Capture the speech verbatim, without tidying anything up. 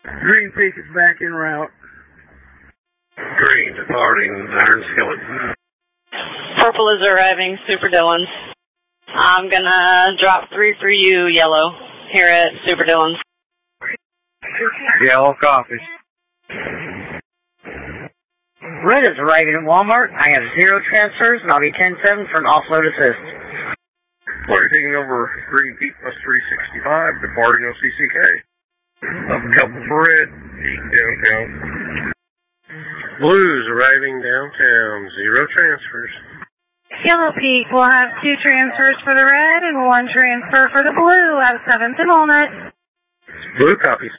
Green Peak is back en route. Green departing Iron Skillet. Purple is arriving, Super Dillon. I'm gonna drop three for you, Yellow, here at Super Dillon. Yellow copy. Red is arriving at Walmart. I have zero transfers, and I'll be ten seven for an offload assist. We're taking over Green Peak plus three sixty-five, departing O C C K. Up a couple for red, downtown. Blues arriving downtown, zero transfers. Yellow Peak will have two transfers for the red and one transfer for the blue at seventh and Walnut. Blue copies.